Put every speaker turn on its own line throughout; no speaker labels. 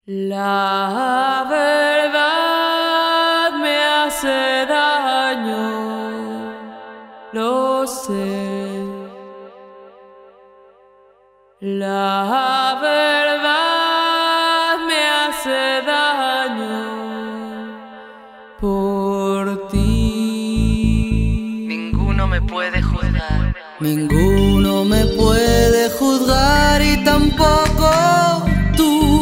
La verdad me hace daño, lo sé. La verdad me hace daño por ti.
Ninguno me puede juzgar.
Ninguno me puede juzgar y tampoco tú.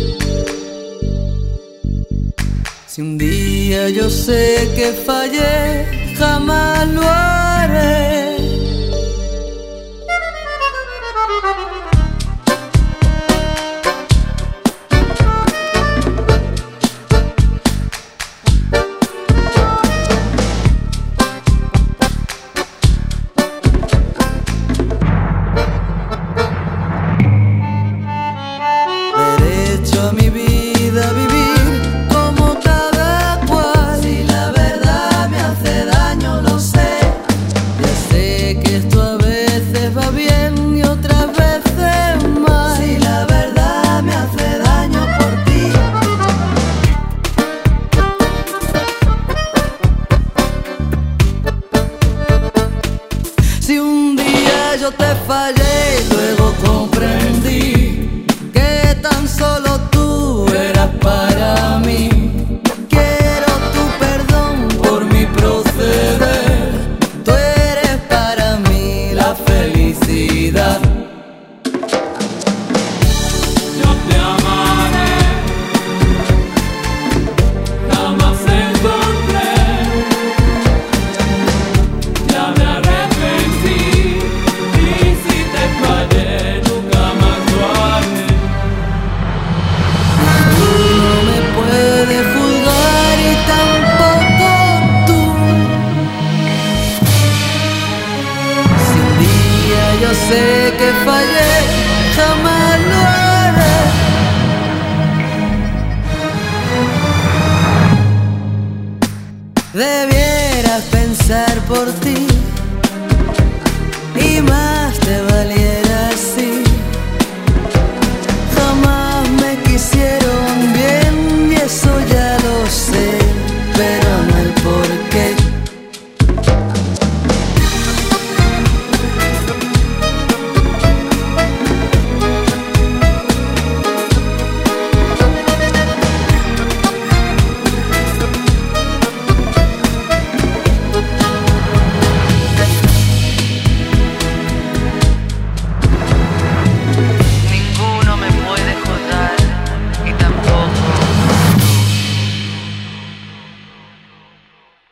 Si un día yo sé que fallé, jamás lo haré. Derecho a mi vida vivir como cada cual. Si la verdad me hace daño, lo sé. Ya sé que esto a veces va bien y otras veces mal. Si la verdad me hace daño por ti. Si un día yo te fallé y luego comprendí que tan solo tú eras para mí, quiero tu perdón por mi proceder. Tú eres para mí la felicidad.
Yo te amaré, jamás encontré. Ya me arrepentí y si te fallé nunca más lo haré.
Ninguno me puede juzgar y tampoco tú. Si un día yo sé que fallé, jamás lo haré. Debieras pensar por ti y más te valiera así. Jamás me quisiera